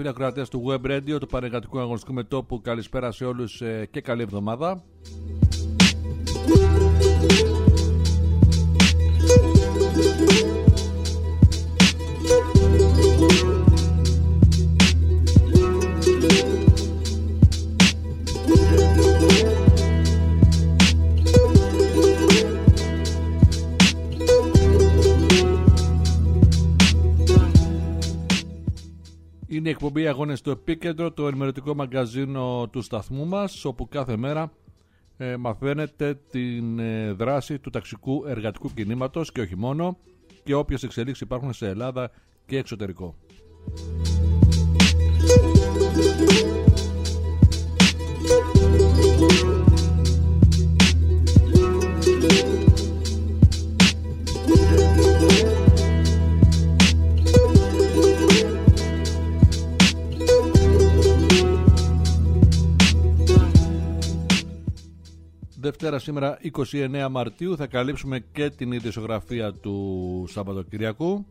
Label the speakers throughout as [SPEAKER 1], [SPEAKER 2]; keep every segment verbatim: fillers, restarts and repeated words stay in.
[SPEAKER 1] φίλοι ακροατές του Web Radio, του Πανεργατικού Αγωνιστικού Μετώπου. Καλησπέρα σε όλους και καλή εβδομάδα. Είναι η εκπομπή Αγώνες στο Επίκεντρο, το ενημερωτικό μαγκαζίνο του σταθμού μας, όπου κάθε μέρα ε, μαθαίνετε την ε, δράση του ταξικού εργατικού κινήματος και όχι μόνο, και όποιες εξελίξεις υπάρχουν σε Ελλάδα και εξωτερικό. Δευτέρα σήμερα είκοσι εννέα Μαρτίου θα καλύψουμε και την ειδησιογραφία του Σαββατοκυριακού.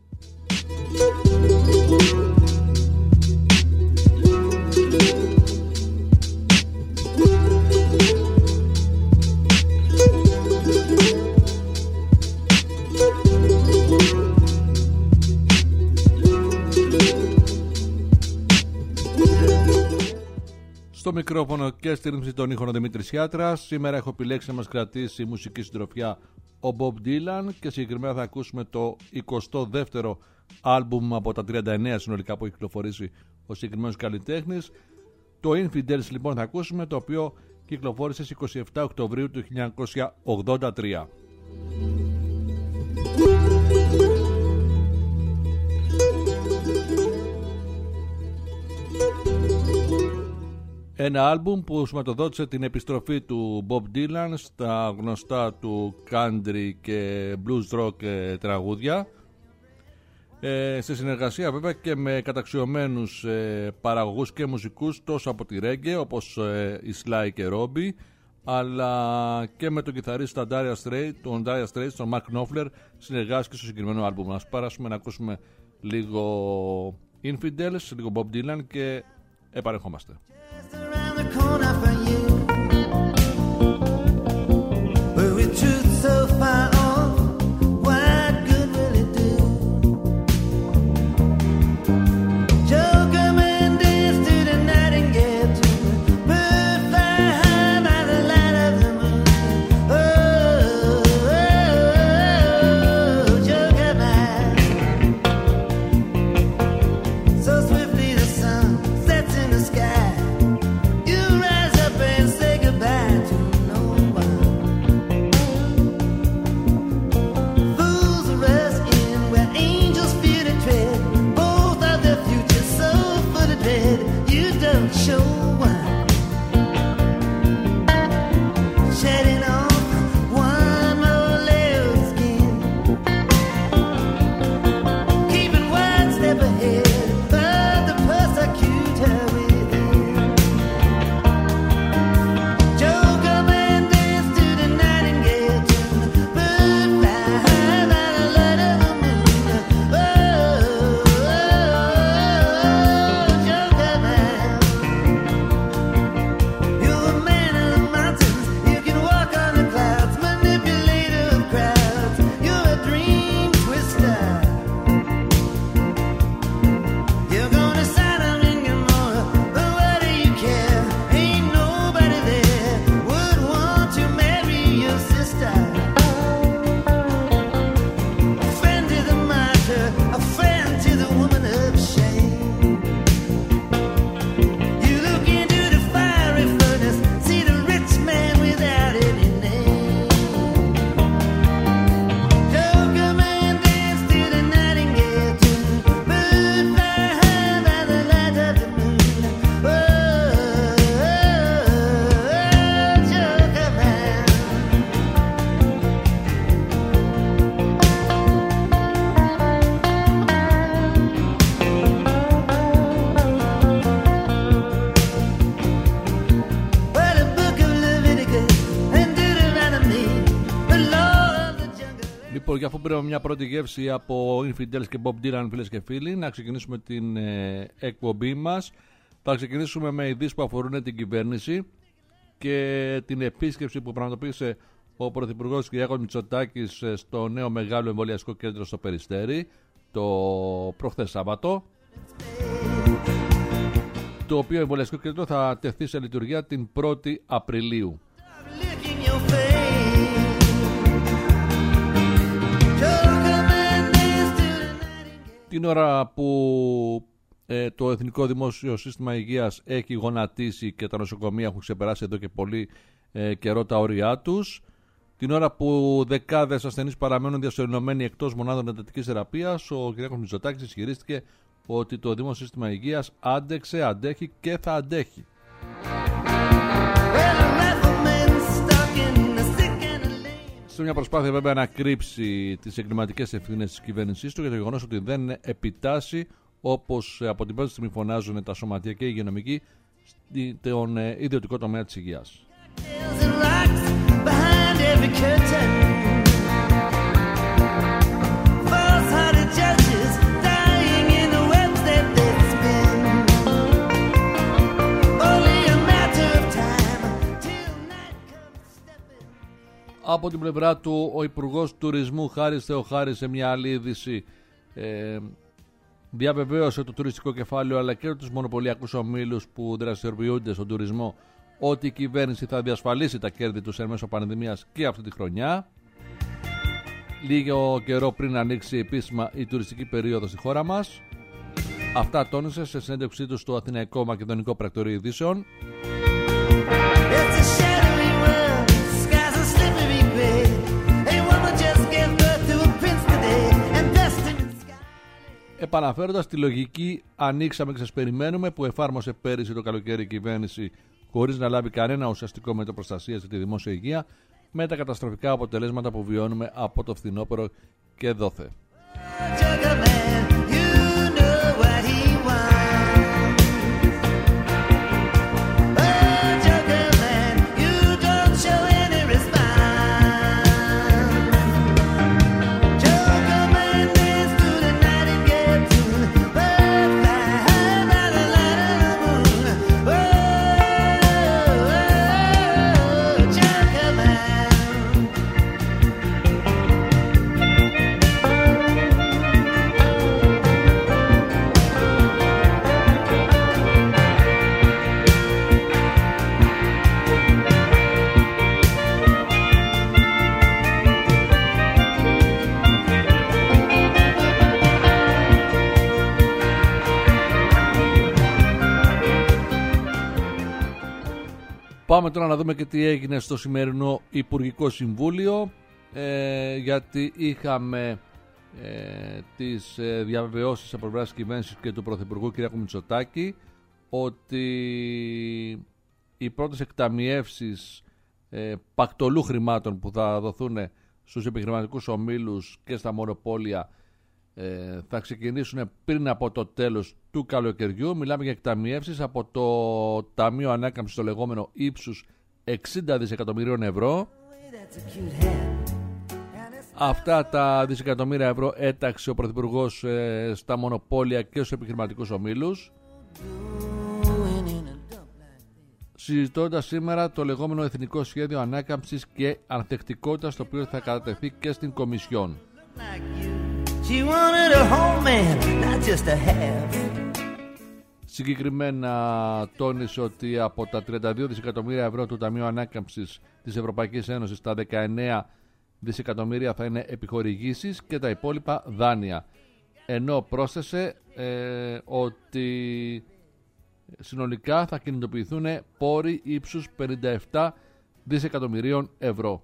[SPEAKER 1] Στο μικρόφωνο και στη ρύθμιση των ήχων ο Δημήτρης Χιάτρας. Σήμερα έχω επιλέξει να μας κρατήσει η μουσική συντροφιά ο Bob Dylan και συγκεκριμένα θα ακούσουμε το εικοστό δεύτερο άλμπουμ από τα τριάντα εννέα συνολικά που έχει κυκλοφορήσει ο συγκεκριμένος καλλιτέχνης. Το Infidels λοιπόν θα ακούσουμε, το οποίο κυκλοφόρησε στις είκοσι επτά Οκτωβρίου του χίλια εννιακόσια ογδόντα τρία. Ένα άλμπουμ που σηματοδότησε την επιστροφή του Bob Dylan στα γνωστά του country και blues rock τραγούδια, ε, σε συνεργασία βέβαια και με καταξιωμένους ε, παραγωγούς και μουσικούς τόσο από τη reggae όπως ε, η Sly και Robbie, αλλά και με τον κιθαρίστα Dire Straits, τον Dire Straits, τον Mark Knopfler, συνεργάστηκε στο συγκεκριμένο άλμπουμ. Να περάσουμε να ακούσουμε λίγο Infidels, λίγο Bob Dylan και επανερχόμαστε.
[SPEAKER 2] Around the corner for you, but with truth so far off, what good will it do? Joker man dance to the nightingale tune, bird fly high by the light of the moon. Oh, oh, oh, Joker man. So swiftly the sun sets in the sky. Show one, shedding off one more layer of skin, keeping one step ahead of the persecutor within. Joker man dance to the nightingale tune, bird fly high by the light of the moon. Oh, oh, oh, Joker man.
[SPEAKER 1] Λοιπόν, για αφού πήραμε μια πρώτη γεύση από Infidels και Bob Dylan, φίλες και φίλοι, να ξεκινήσουμε την ε, εκπομπή μας. Θα ξεκινήσουμε με ειδήσεις που αφορούν την κυβέρνηση και την επίσκεψη που πραγματοποίησε ο Πρωθυπουργός Κυριάκος Μητσοτάκης στο νέο μεγάλο εμβολιαστικό κέντρο στο Περιστέρι το προχθές Σάββατο, το οποίο εμβολιαστικό κέντρο θα τεθεί σε λειτουργία την πρώτη Απριλίου. Την ώρα που ε, το Εθνικό Δημόσιο Σύστημα Υγείας έχει γονατίσει και τα νοσοκομεία έχουν ξεπεράσει εδώ και πολύ ε, καιρό τα όρια τους, την ώρα που δεκάδες ασθενείς παραμένουν διασωληνωμένοι εκτός μονάδων εντατικής θεραπείας, ο κ. Μητσοτάκης ισχυρίστηκε ότι το Δημόσιο Σύστημα Υγείας άντεξε, αντέχει και θα αντέχει. Σε μια προσπάθεια βέβαια να κρύψει τις εγκληματικές ευθύνες της κυβέρνησής του για το γεγονός ότι δεν επιτάσσει, όπως από την πρώτη στιγμή φωνάζουν τα σωματεία και οι υγειονομικοί, τον ιδιωτικό τομέα της υγείας. Από την πλευρά του, ο Υπουργός Τουρισμού Χάρης Θεοχάρης σε μια άλλη είδηση ε, διαβεβαίωσε το τουριστικό κεφάλαιο αλλά και τους μονοπωλιακούς ομίλους που δραστηριοποιούνται στον τουρισμό ότι η κυβέρνηση θα διασφαλίσει τα κέρδη τους εν μέσω πανδημίας και αυτή τη χρονιά, λίγο καιρό πριν ανοίξει επίσημα η τουριστική περίοδος στη χώρα μας. Αυτά τόνισε σε συνέντευξή του στο Αθηναϊκό Μακεδονικό Πρακτορείο Ειδήσεων. Επαναφέροντας τη λογική ανοίξαμε και σας περιμένουμε που εφάρμοσε πέρυσι το καλοκαίρι η κυβέρνηση χωρίς να λάβει κανένα ουσιαστικό μέτρο προστασίας για τη δημόσια υγεία, με τα καταστροφικά αποτελέσματα που βιώνουμε από το φθινόπωρο και δόθε. Πάμε τώρα να δούμε και τι έγινε στο σημερινό Υπουργικό Συμβούλιο, ε, γιατί είχαμε ε, τις ε, διαβεβαιώσεις από πλευράς της κυβέρνησης και του Πρωθυπουργού κ. Μητσοτάκη ότι οι πρώτες εκταμιεύσεις ε, πακτολού χρημάτων που θα δοθούν στους επιχειρηματικούς ομίλους και στα μονοπόλια ε, θα ξεκινήσουν πριν από το τέλος του καλοκαιριού. Μιλάμε για εκταμιεύσεις από το Ταμείο Ανάκαμψης, το λεγόμενο ύψους εξήντα δισεκατομμυρίων ευρώ. Αυτά τα δισεκατομμύρια ευρώ έταξε ο Πρωθυπουργός ε, στα μονοπόλια και στους επιχειρηματικούς ομίλους, συζητώντας σήμερα το λεγόμενο Εθνικό Σχέδιο Ανάκαμψης και Ανθεκτικότητας, το οποίο θα κατατεθεί και στην Κομισιόν. Συγκεκριμένα τόνισε ότι από τα τριάντα δύο δισεκατομμύρια ευρώ του Ταμείου Ανάκαμψης της Ευρωπαϊκής Ένωσης, τα δεκαεννέα δισεκατομμύρια θα είναι επιχορηγήσεις και τα υπόλοιπα δάνεια. Ενώ πρόσθεσε ε, ότι συνολικά θα κινητοποιηθούν πόροι ύψους πενήντα επτά δισεκατομμυρίων ευρώ.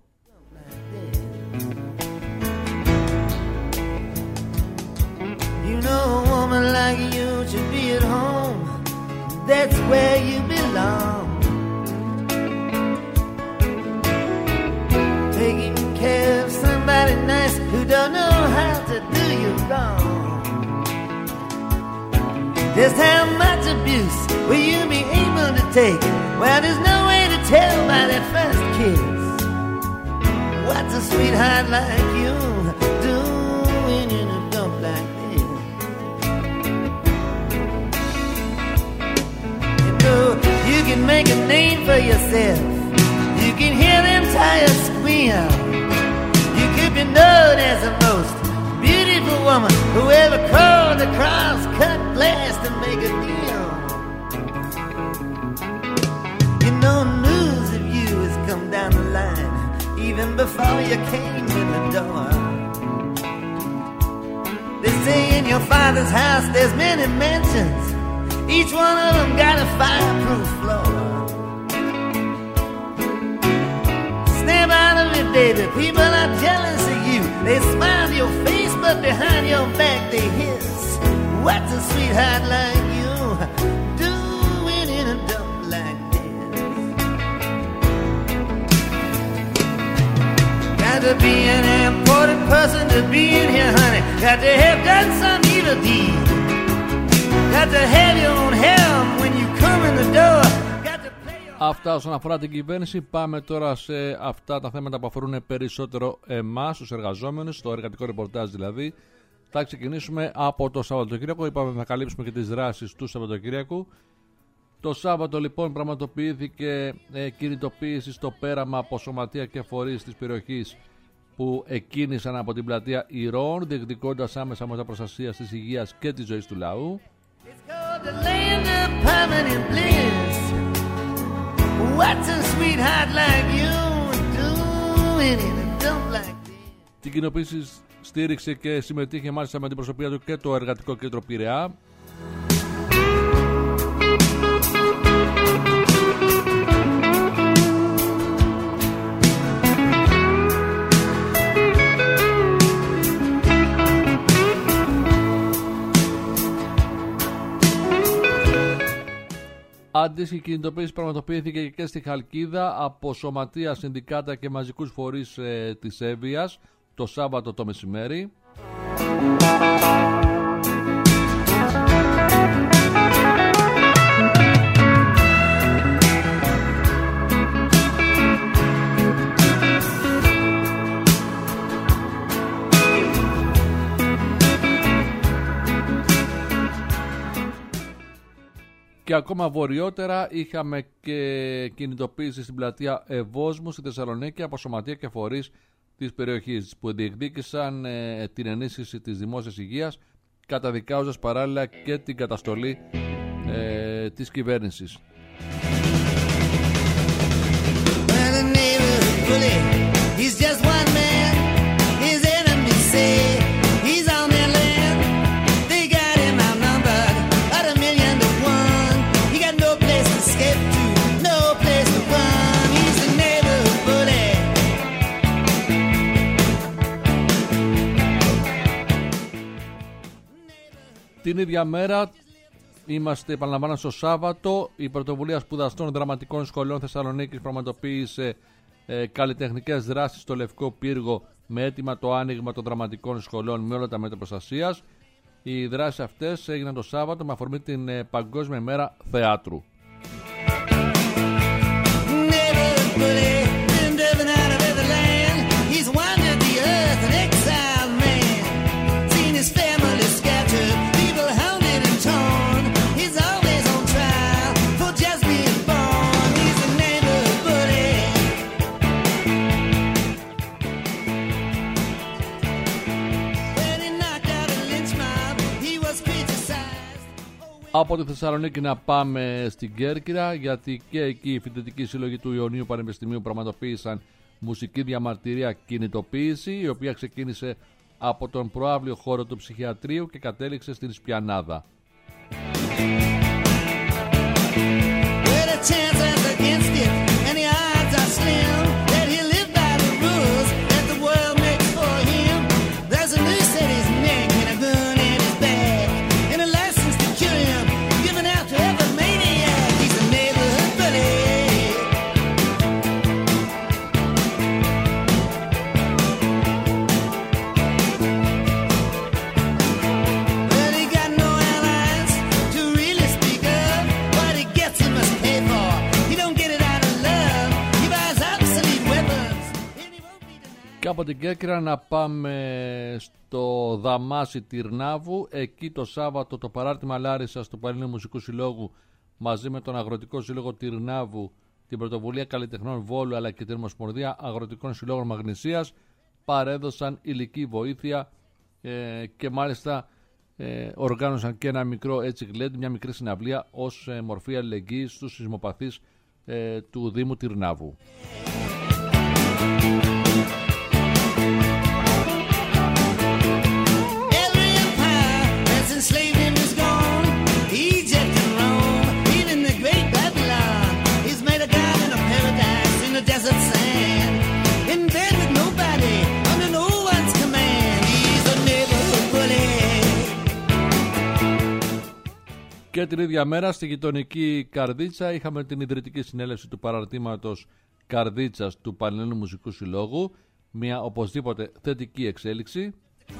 [SPEAKER 2] You know a woman like you should be at home. That's where you belong. Taking care of somebody nice who don't know how to do you wrong. Just how much abuse will you be able to take? Well, there's no way to tell by that first kiss. What's a sweetheart like you do can make a name for yourself. You can hear them tires squeal. You could be known as the most beautiful woman who ever crawled across cut glass to make a deal. You know news of you has come down the line even before you came in the door. They say in your father's house there's many mansions. Each one of them got a fireproof floor. Snap out of it, baby. People are jealous of you. They smile to your face, but behind your back they hiss. What's a sweetheart like you doing in a dump like this? Got to be an important person to be in here, honey. Got to have done some evil deed. Got to have your own helm when you come in the door.
[SPEAKER 1] Αυτά όσον αφορά την κυβέρνηση. Πάμε τώρα σε αυτά τα θέματα που αφορούν περισσότερο εμάς, τους εργαζόμενους, το εργατικό ρεπορτάζ δηλαδή. Θα ξεκινήσουμε από το Σαββατοκύριακο. Είπαμε να καλύψουμε και τις δράσεις του Σαββατοκύριακου. Το Σάββατο λοιπόν πραγματοποιήθηκε ε, κινητοποίηση στο πέραμα από σωματεία και φορείς της περιοχής που εκκίνησαν από την πλατεία Ηρώων, διεκδικώντας άμεσα μέτρα προστασίας της υγείας και της ζωής του λαού. Την κοινοποίηση στήριξε και συμμετείχε μάλιστα με την προσωπία του και το Εργατικό Κέντρο Πειραιά. Αντίστοιχη κινητοποίηση πραγματοποιήθηκε και στη Χαλκίδα από σωματεία, συνδικάτα και μαζικούς φορείς ε, της Εύβοιας το Σάββατο το μεσημέρι. Και ακόμα βορειότερα είχαμε και κινητοποίηση στην πλατεία Ευόσμου στη Θεσσαλονίκη από σωματεία και φορείς της περιοχής που διεκδίκησαν ε, την ενίσχυση της δημόσιας υγείας, καταδικάζοντας παράλληλα και την καταστολή ε, της κυβέρνησης. Την ίδια μέρα, είμαστε επαναλαμβάνω στο Σάββατο, η Πρωτοβουλία Σπουδαστών Δραματικών Σχολών Θεσσαλονίκης πραγματοποίησε ε, καλλιτεχνικές δράσεις στο Λευκό Πύργο με αίτημα το άνοιγμα των δραματικών σχολών με όλα τα μέτρα προστασίας. Οι δράσεις αυτές έγιναν το Σάββατο με αφορμή την ε, Παγκόσμια ημέρα θεάτρου. Από τη Θεσσαλονίκη να πάμε στην Κέρκυρα, γιατί και εκεί οι φοιτητικοί σύλλογοι του Ιωνίου Πανεπιστημίου πραγματοποίησαν μουσική διαμαρτυρία κινητοποίηση, η οποία ξεκίνησε από τον προαύλιο χώρο του ψυχιατρίου και κατέληξε στην Σπιανάδα. Και από την Κέρκυρα να πάμε στο Δαμάσι Τυρνάβου. Εκεί το Σάββατο το παράρτημα Λάρισσας του Πανελλήνιου Μουσικού Συλλόγου μαζί με τον Αγροτικό Σύλλογο Τυρνάβου, την Πρωτοβουλία Καλλιτεχνών Βόλου αλλά και την Ομοσπονδία Αγροτικών Συλλόγων Μαγνησίας παρέδωσαν υλική βοήθεια ε, και μάλιστα ε, οργάνωσαν και ένα μικρό έτσι γλέντ, μια μικρή συναυλία ως ε, μορφή αλληλεγγύης στους σεισμοπαθείς ε, του Δήμου Τυρνάβου. Και την ίδια μέρα στη γειτονική Καρδίτσα είχαμε την ιδρυτική συνέλευση του παραρτήματος Καρδίτσας του Πανελλήνιου Μουσικού Συλλόγου, μια οπωσδήποτε θετική εξέλιξη.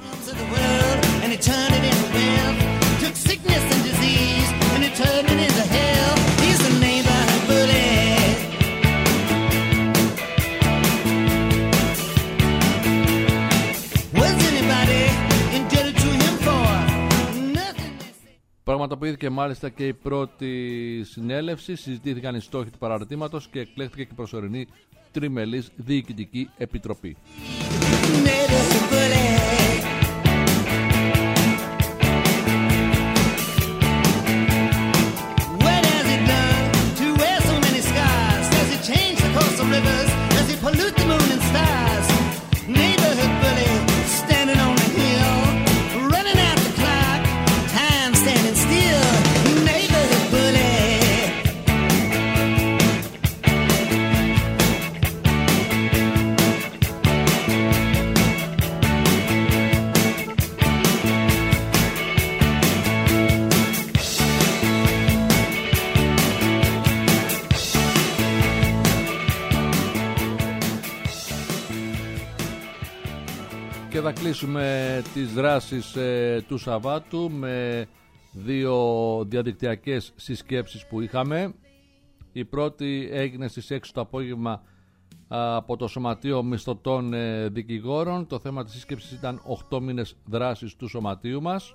[SPEAKER 1] Πραγματοποιήθηκε μάλιστα και η πρώτη συνέλευση, συζητήθηκαν οι στόχοι του παραρτήματος και εκλέχθηκε και η προσωρινή τριμελής διοικητική επιτροπή. Και θα κλείσουμε τις δράσεις ε, του Σαββάτου με δύο διαδικτυακές συσκέψεις που είχαμε. Η πρώτη έγινε στις έξι το απόγευμα από το Σωματείο Μισθωτών ε, Δικηγόρων. Το θέμα της σύσκεψης ήταν οκτώ μήνες δράσης του σωματείου μας.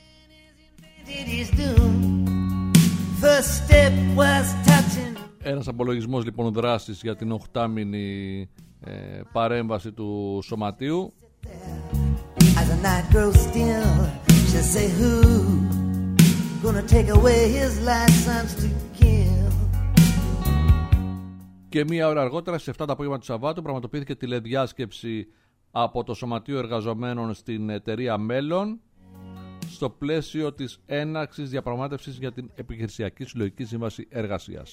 [SPEAKER 1] Ένας απολογισμός λοιπόν δράσης για την οχτάμηνη ε, παρέμβαση του σωματείου. As the night grows still, she'll say who gonna take away his license to kill. Και μία ώρα αργότερα, στις εφτά το απόγευμα του Σαββάτου, πραγματοποιήθηκε τηλεδιάσκεψη από το Σωματείο Εργαζομένων στην εταιρεία Μέλλον στο πλαίσιο της έναρξης διαπραγμάτευσης για την επιχειρησιακή συλλογική σύμβαση εργασίας.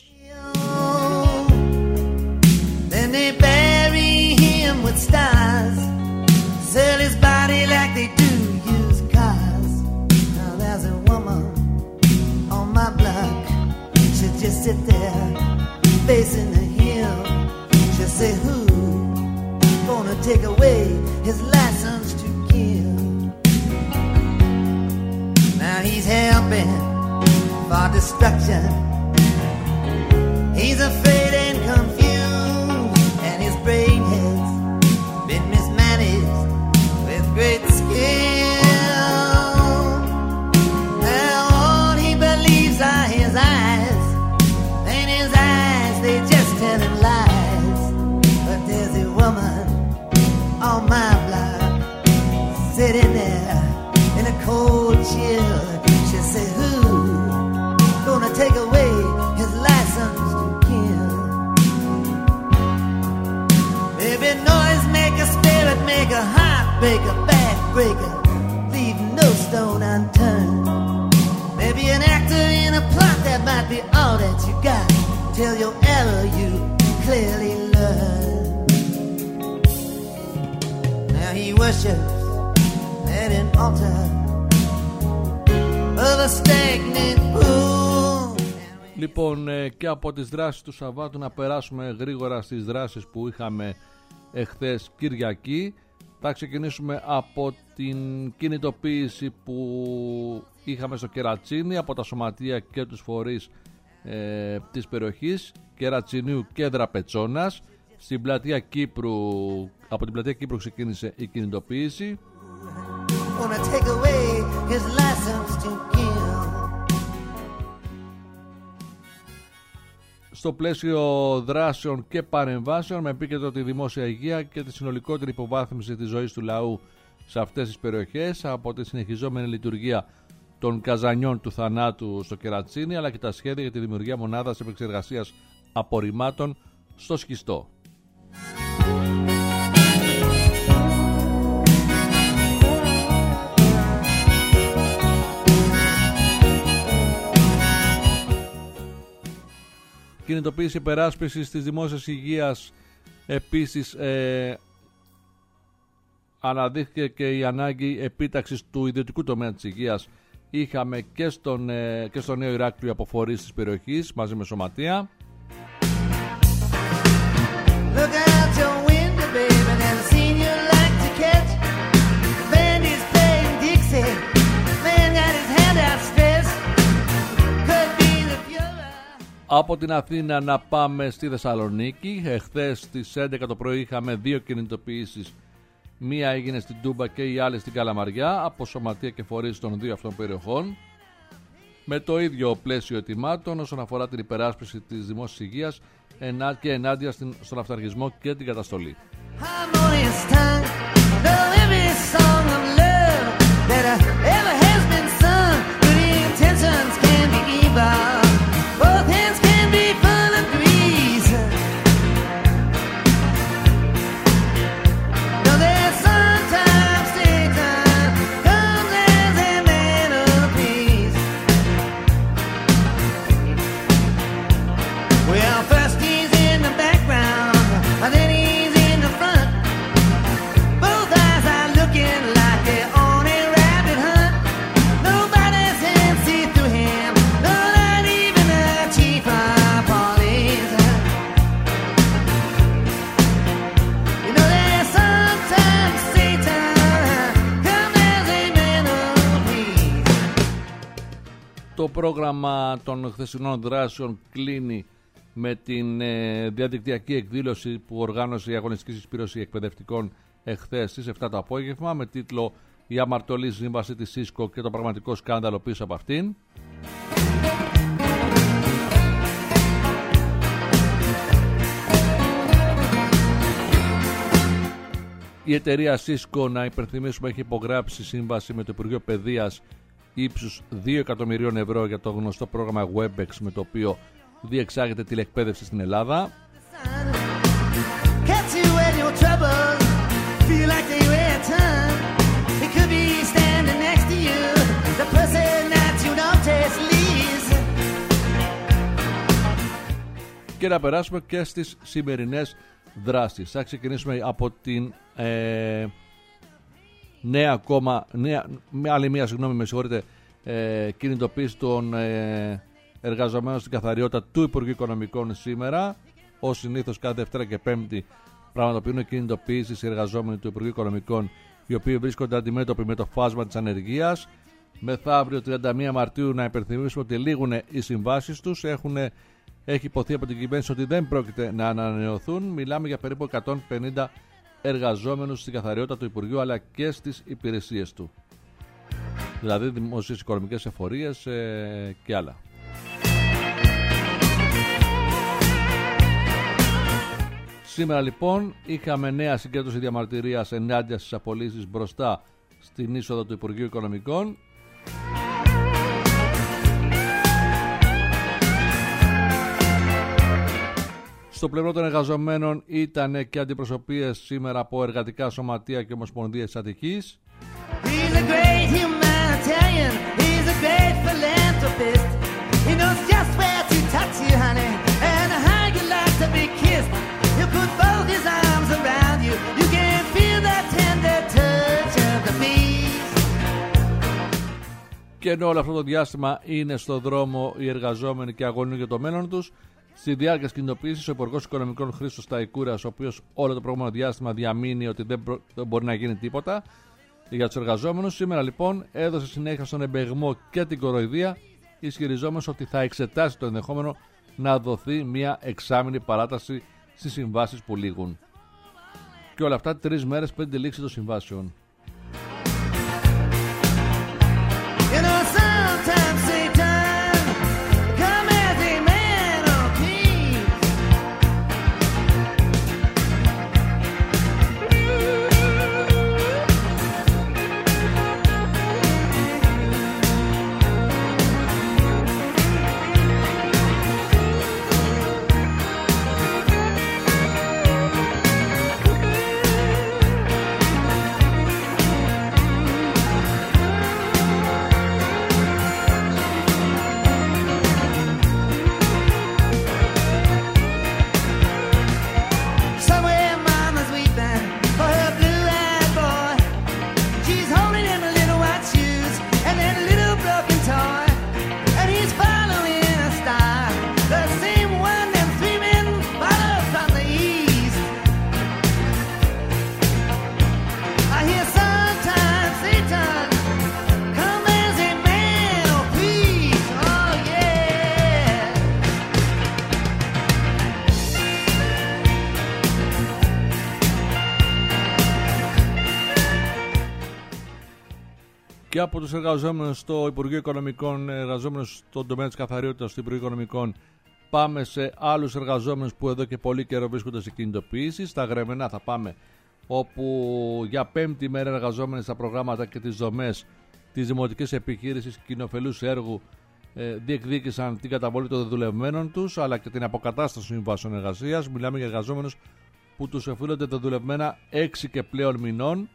[SPEAKER 1] Then they bury him with stars. Sell his body like they do used cars. Now there's a woman on my block. She'll just sit there facing the hill. She'll say who gonna take away his license to kill. Now he's helping for destruction. He's afraid and confused, and his brain has been mismanaged with great skill. Now all he believes are his eyes, and his eyes, they just tell him lies. But there's a woman on my block sitting there in a cold chill. She'll say who gonna take away his license to kill? Baby, noise make a spirit, make a heart break a backbreaker, leave no stone unturned. Maybe an actor in a plot that might be all that you got till your error you clearly learn. Now he worships at an altar of a stagnant pool. Λοιπόν, και από τις δράσεις του Σαββάτου να περάσουμε γρήγορα στις δράσεις που είχαμε εχθές Κυριακή. Θα ξεκινήσουμε από την κινητοποίηση που είχαμε στο Κερατσίνι από τα σωματεία και τους φορείς ε, της περιοχής Κερατσινίου και Δραπετσόνας. Στην πλατεία Κύπρου, από την πλατεία Κύπρου ξεκίνησε η κινητοποίηση. στο πλαίσιο δράσεων και παρεμβάσεων με επίκεντρο τη δημόσια υγεία και τη συνολικότερη υποβάθμιση της ζωής του λαού σε αυτές τις περιοχές, από τη συνεχιζόμενη λειτουργία των καζανιών του θανάτου στο Κερατσίνι, αλλά και τα σχέδια για τη δημιουργία μονάδας επεξεργασίας απορριμμάτων στο Σχιστό. Κινητοποίηση υπεράσπισης της δημόσιας υγείας. Επίσης ε, αναδείχθηκε και η ανάγκη επίταξης του ιδιωτικού τομέα της υγείας. Είχαμε και, στον, ε, και στο Νέο Ηράκλειο αποφορείς της περιοχής μαζί με σωματεία. Look out your window, baby, and seen you like to catch. Band is playing Dixie, man got his hand outstretched. Could be the Fuhrer. Από την Αθήνα να πάμε στη Θεσσαλονίκη. Εχθές στις έντεκα το πρωί είχαμε δύο κινητοποιήσεις. Μία έγινε στην Τούμπα και η άλλη στην Καλαμαριά, από σωματεία και φορείς των δύο αυτών περιοχών, με το ίδιο πλαίσιο ετοιμάτων όσον αφορά την υπεράσπιση της δημόσιας υγείας και ενάντια στον αυταρχισμό και την καταστολή. Το πρόγραμμα των χθεσινών δράσεων κλείνει με την ε, διαδικτυακή εκδήλωση που οργάνωσε η Αγωνιστική Συσπήρωση Εκπαιδευτικών εχθές στις επτά το απόγευμα, με τίτλο «Η αμαρτωλή σύμβαση της ΣΥΣΚΟ και το πραγματικό σκάνδαλο πίσω από αυτήν». Η εταιρεία ΣΥΣΚΟ, να υπενθυμίσουμε, έχει υπογράψει σύμβαση με το Υπουργείο Παιδείας ύψους δύο εκατομμυρίων ευρώ για το γνωστό πρόγραμμα WebEx, με το οποίο διεξάγεται τηλεκπαίδευση στην Ελλάδα. Και να περάσουμε και στις σημερινές δράσεις. Θα ξεκινήσουμε από την ε, νέα ακόμα, νέα, με άλλη μία συγγνώμη με συγχωρείτε, ε, κινητοποίηση των ε, εργαζομένων στην καθαριότητα του Υπουργείου Οικονομικών σήμερα. Ως συνήθως κάθε Δευτέρα και Πέμπτη πραγματοποιούν κινητοποίησεις οι εργαζόμενοι του Υπουργείου Οικονομικών, οι οποίοι βρίσκονται αντιμέτωποι με το φάσμα της ανεργίας. Μεθαύριο τριάντα μία Μαρτίου να υπενθυμίσουμε ότι λήγουν οι συμβάσεις τους. Έχουν, έχει υποθεί από την κυβέρνηση ότι δεν πρόκειται να ανανεωθούν. Μιλάμε για περίπου εκατόν πενήντα εργαζόμενους στην καθαριότητα του Υπουργείου αλλά και στις υπηρεσίες του, δηλαδή δημόσιες οικονομικές εφορίες ε, και άλλα. Σήμερα λοιπόν είχαμε νέα συγκέντρωση διαμαρτυρίας ενάντια στις απολύσεις μπροστά στην είσοδο του Υπουργείου Οικονομικών. Στο πλευρό των εργαζομένων ήταν και αντιπροσωπείες σήμερα από εργατικά σωματεία και ομοσπονδίες της Αττικής. Και ενώ όλο αυτό το διάστημα είναι στο δρόμο οι εργαζόμενοι και αγωνίζουν για το μέλλον τους, στη διάρκεια κινητοποίησης, ο Υπουργός Οικονομικών Χρήστος Σταϊκούρας, ο οποίος όλο το προηγούμενο διάστημα διαμείνει ότι δεν, προ... δεν μπορεί να γίνει τίποτα για τους εργαζόμενους, σήμερα λοιπόν έδωσε συνέχεια στον εμπεγμό και την κοροϊδία, ισχυριζόμενος ότι θα εξετάσει το ενδεχόμενο να δοθεί μια εξάμηνη παράταση στις συμβάσεις που λήγουν. Και όλα αυτά τρεις μέρες πριν τη λήξη των συμβάσεων. και από τους εργαζόμενους στο Υπουργείο Οικονομικών, εργαζόμενους στον τομέα της καθαριότητας στο Υπουργείο Οικονομικών, πάμε σε άλλους εργαζόμενους που εδώ και πολύ καιρό βρίσκονται σε κινητοποιήσεις. Στα Γρεμενά θα πάμε, όπου για πέμπτη μέρα εργαζόμενοι στα προγράμματα και τις δομές της Δημοτικής Επιχείρησης Κοινοφελούς Έργου ε, διεκδίκησαν την καταβολή των δουλευμένων τους, αλλά και την αποκατάσταση των συμβάσεων εργασίας. Μιλάμε για εργαζόμενους που τους οφείλονται τα δουλευμένα έξι και πλέον μηνών.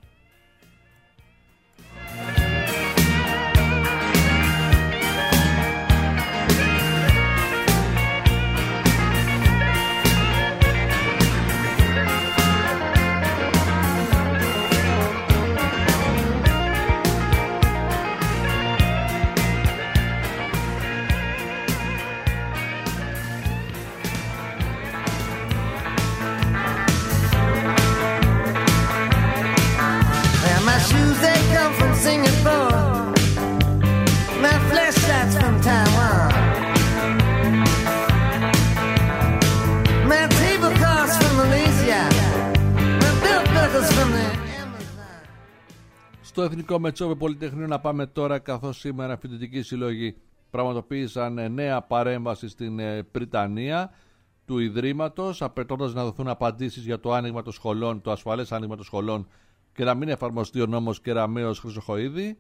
[SPEAKER 1] Στο Εθνικό Μετσόβιο Πολυτεχνείο να πάμε τώρα, καθώς σήμερα φοιτητικοί σύλλογοι πραγματοποίησαν νέα παρέμβαση στην Πριτανία του Ιδρύματος, απαιτώντας να δοθούν απαντήσεις για το άνοιγμα των σχολών, το ασφαλές άνοιγμα των σχολών και να μην εφαρμοστεί ο νόμος Κεραμέως Χρυσοχοΐδη.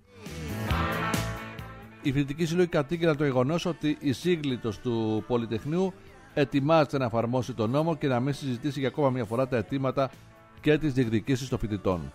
[SPEAKER 1] Οι φοιτητικοί σύλλογοι κατήγγειλαν το γεγονός ότι η σύγκλιτος του Πολυτεχνείου ετοιμάζεται να εφαρμόσει τον νόμο και να μην συζητήσει για ακόμα μια φορά τα αιτήματα και τις διεκδικήσεις των φοιτητών.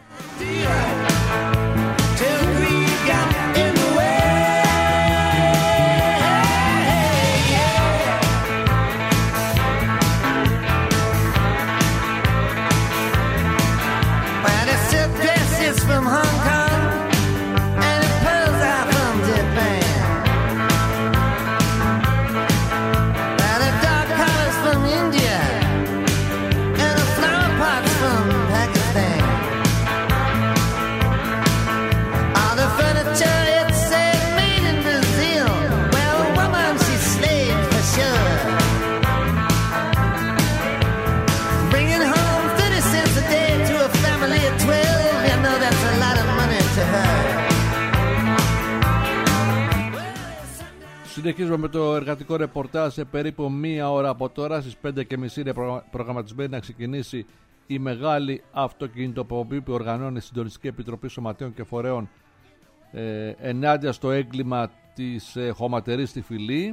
[SPEAKER 1] Συνεχίζουμε με το εργατικό ρεπορτάζ. Σε περίπου μία ώρα από τώρα, στις πέντε και μισή είναι προγραμματισμένη να ξεκινήσει η μεγάλη αυτοκινητοπομπή που οργανώνει η Συντονιστική Επιτροπή Σωματείων και Φορέων ε, ενάντια στο έγκλημα της ε, χωματερής στη Φυλή,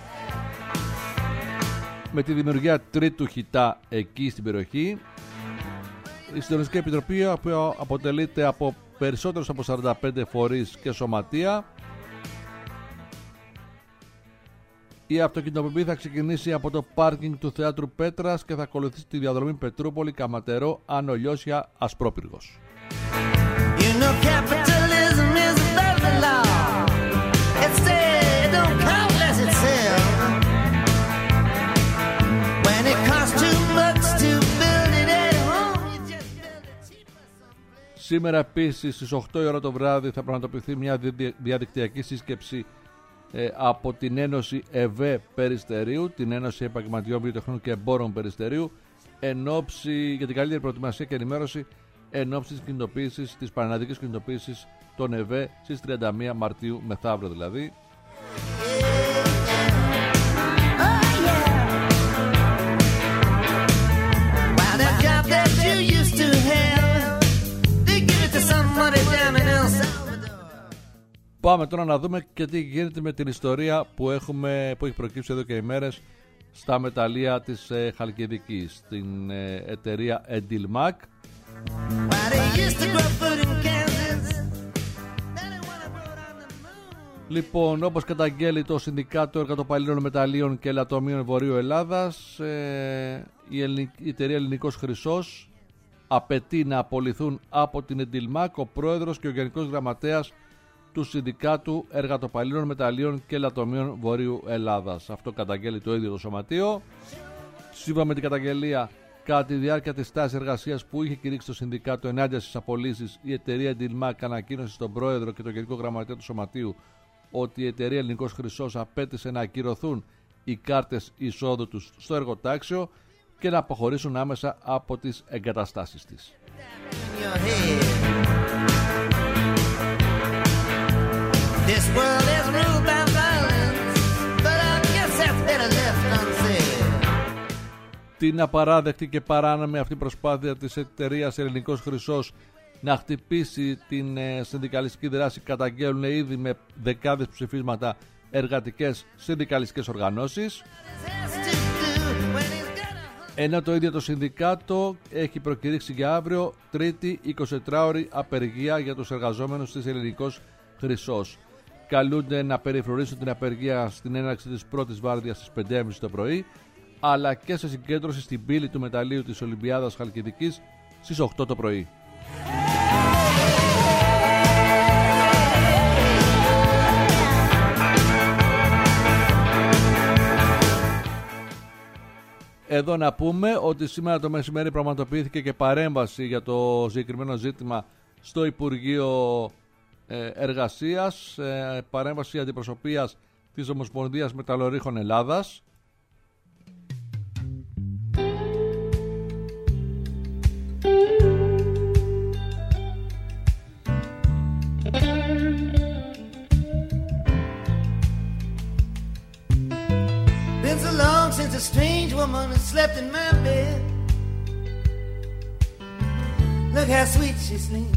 [SPEAKER 1] με τη δημιουργία τρίτου χιτά εκεί στην περιοχή. Η Συντονιστική Επιτροπή αποτελείται από περισσότερους από σαράντα πέντε φορείς και σωματεία. Η αυτοκινητοπομπή θα ξεκινήσει από το πάρκινγκ του Θεάτρου Πέτρας και θα ακολουθήσει τη διαδρομή Πετρούπολη, Καματερό, Άνω Λιώσια, Ασπρόπυργος. You know, capitalism is above the law. It's a, it don't count unless it's sell. When it costs too much to build it at home, you just build it cheaper. Σήμερα επίσης στις οκτώ η ώρα το βράδυ θα πραγματοποιηθεί μια διαδικτυακή σύσκεψη Ε, από την Ένωση ΕΒΕ Περιστερίου, την Ένωση Επαγγελματιών Βιοτεχνών και Εμπόρων Περιστερίου, εν ώψη, για την καλύτερη προετοιμασία και ενημέρωση εν ώψη της κινητοποίησης, της πανελλαδικής κινητοποίησης των ΕΒΕ στις τριάντα μία Μαρτίου, μεθαύριο δηλαδή. Πάμε τώρα να δούμε και τι γίνεται με την ιστορία που, έχουμε, που έχει προκύψει εδώ και ημέρες στα μεταλλεία της ε, Χαλκιδικής, στην ε, εταιρεία Edilmac. Λοιπόν, όπως καταγγέλει το Συνδικάτο Εργατοπαλλήλων Μεταλλίων και Ελαττωμείων Βορείου Ελλάδας, ε, η, Ελλη, η εταιρεία Ελληνικός Χρυσός απαιτεί να απολυθούν από την Edilmac ο πρόεδρος και ο γενικός γραμματέας του Συνδικάτου Εργατοπαλλήλων Μεταλλίων και Ελαττωμείων Βορείου Ελλάδας. Αυτό καταγγέλει το ίδιο το σωματείο. Σύμφωνα με την καταγγελία, κατά τη διάρκεια της στάσης εργασίας που είχε κηρύξει το Συνδικάτο ενάντια στις απολύσεις, η εταιρεία Edilmac ανακοίνωσε στον πρόεδρο και τον γενικό γραμματέα του σωματείου ότι η εταιρεία Ελληνικός Χρυσός απέτησε να ακυρωθούν οι κάρτες εισόδου τους στο εργοτάξιο και να αποχωρήσουν άμεσα από τις εγκαταστάσεις της.
[SPEAKER 2] This world is ruled by violence, but I guess that's better left unsaid.
[SPEAKER 1] Την απαράδεκτη και παράνομη αυτή προσπάθεια της εταιρείας Ελληνικός Χρυσός να χτυπήσει την ε, συνδικαλιστική δράση καταγγέλνουν ήδη με δεκάδες ψηφίσματα εργατικές συνδικαλιστικές οργανώσεις, ενώ το ίδιο το συνδικάτο έχει προκηρύξει για αύριο τρίτη εικοσιτετράωρη απεργία για τους εργαζόμενους της Ελληνικός Χρυσός. Καλούνται να περιφρονήσουν την απεργία στην έναρξη της πρώτης βάρδιας στις πέντε και μισή το πρωί, αλλά και σε συγκέντρωση στην πύλη του μεταλλείου της Ολυμπιάδας Χαλκιδικής στις οκτώ το πρωί. Εδώ να πούμε ότι σήμερα το μεσημέρι πραγματοποιήθηκε και παρέμβαση για το συγκεκριμένο ζήτημα στο Υπουργείο Εργασίας, παρέμβαση αντιπροσωπείας της Ομοσπονδίας Μεταλλορύχων Ελλάδας.
[SPEAKER 2] Been so long since a strange woman has slept in my bed. Look how sweet she sleeps.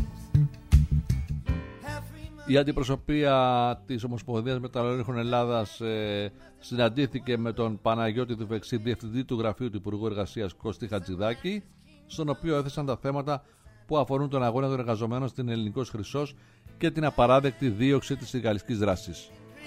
[SPEAKER 1] Η αντιπροσωπεία της Ομοσπονδίας Μεταλλορύχων Ελλάδας ε, συναντήθηκε με τον Παναγιώτη Δουβεξή, διευθυντή του Γραφείου του Υπουργού Εργασίας Κωστή Χατζηδάκη, στον οποίο έθεσαν τα θέματα που αφορούν τον αγώνα των εργαζομένων στην Ελληνικός Χρυσός και την απαράδεκτη δίωξη της συνδικαλιστικής δράσης.